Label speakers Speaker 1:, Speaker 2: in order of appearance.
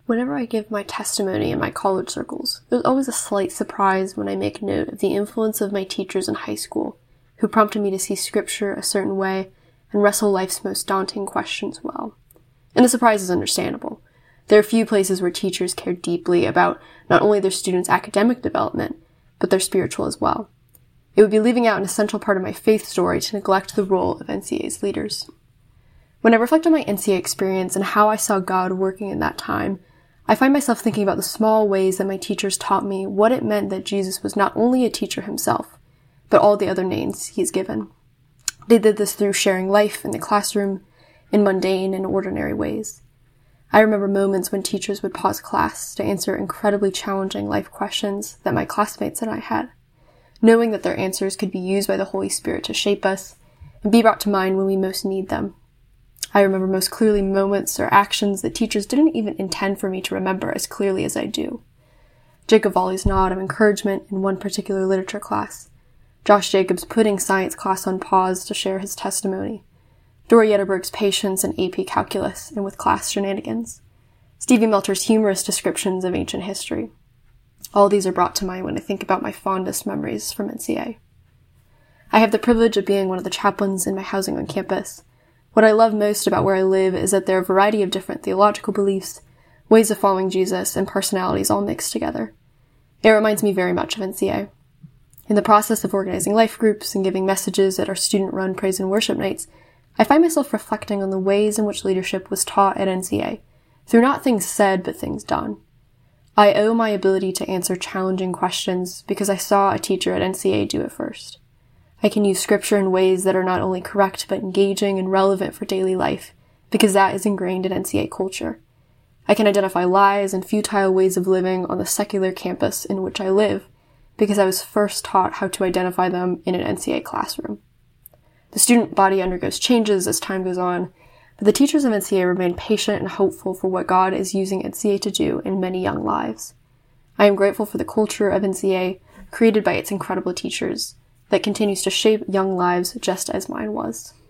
Speaker 1: Whenever I give my testimony in my college circles, there's always a slight surprise when I make note of the influence of my teachers in high school, who prompted me to see scripture a certain way and wrestle life's most daunting questions well. And the surprise is understandable. There are few places where teachers care deeply about not only their students' academic development, but their spiritual as well. It would be leaving out an essential part of my faith story to neglect the role of NCA's leaders. When I reflect on my NCA experience and how I saw God working in that time, I find myself thinking about the small ways that my teachers taught me what it meant that Jesus was not only a teacher himself, but all the other names he's given. They did this through sharing life in the classroom in mundane and ordinary ways. I remember moments when teachers would pause class to answer incredibly challenging life questions that my classmates and I had, knowing that their answers could be used by the Holy Spirit to shape us and be brought to mind when we most need them. I remember most clearly moments or actions that teachers didn't even intend for me to remember as clearly as I do. Jacob Volley's nod of encouragement in one particular literature class, Josh Jacobs putting science class on pause to share his testimony, Dora Yetterberg's patience in AP Calculus and with class shenanigans, Stevie Melter's humorous descriptions of ancient history. All these are brought to mind when I think about my fondest memories from NCA. I have the privilege of being one of the chaplains in my housing on campus. What I love most about where I live is that there are a variety of different theological beliefs, ways of following Jesus, and personalities all mixed together. It reminds me very much of NCA. In the process of organizing life groups and giving messages at our student-run praise and worship nights, I find myself reflecting on the ways in which leadership was taught at NCA, through not things said, but things done. I owe my ability to answer challenging questions because I saw a teacher at NCA do it first. I can use scripture in ways that are not only correct but engaging and relevant for daily life, because that is ingrained in NCA culture. I can identify lies and futile ways of living on the secular campus in which I live, because I was first taught how to identify them in an NCA classroom. The student body undergoes changes as time goes on, but the teachers of NCA remain patient and hopeful for what God is using NCA to do in many young lives. I am grateful for the culture of NCA, created by its incredible teachers, that continues to shape young lives just as mine was.